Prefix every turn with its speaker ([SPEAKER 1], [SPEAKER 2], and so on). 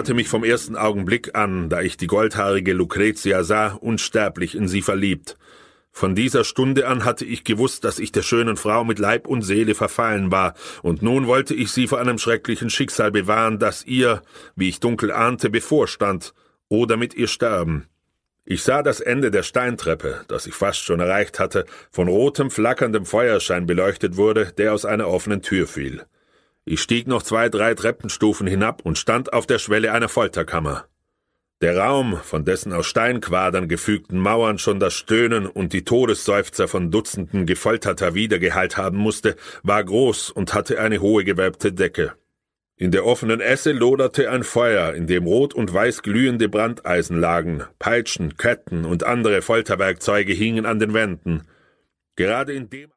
[SPEAKER 1] hatte mich vom ersten Augenblick an, da ich die goldhaarige Lucretia sah, unsterblich in sie verliebt. Von dieser Stunde an hatte ich gewusst, dass ich der schönen Frau mit Leib und Seele verfallen war, und nun wollte ich sie vor einem schrecklichen Schicksal bewahren, das ihr, wie ich dunkel ahnte, bevorstand, oder mit ihr sterben. Ich sah das Ende der Steintreppe, das ich fast schon erreicht hatte, von rotem, flackerndem Feuerschein beleuchtet wurde, der aus einer offenen Tür fiel. Ich stieg noch 2, 3 Treppenstufen hinab und stand auf der Schwelle einer Folterkammer. Der Raum, von dessen aus Steinquadern gefügten Mauern schon das Stöhnen und die Todesseufzer von Dutzenden Gefolterter wiedergehallt haben musste, war groß und hatte eine hohe gewölbte Decke. In der offenen Esse loderte ein Feuer, in dem rot und weiß glühende Brandeisen lagen, Peitschen, Ketten und andere Folterwerkzeuge hingen an den Wänden. Gerade in dem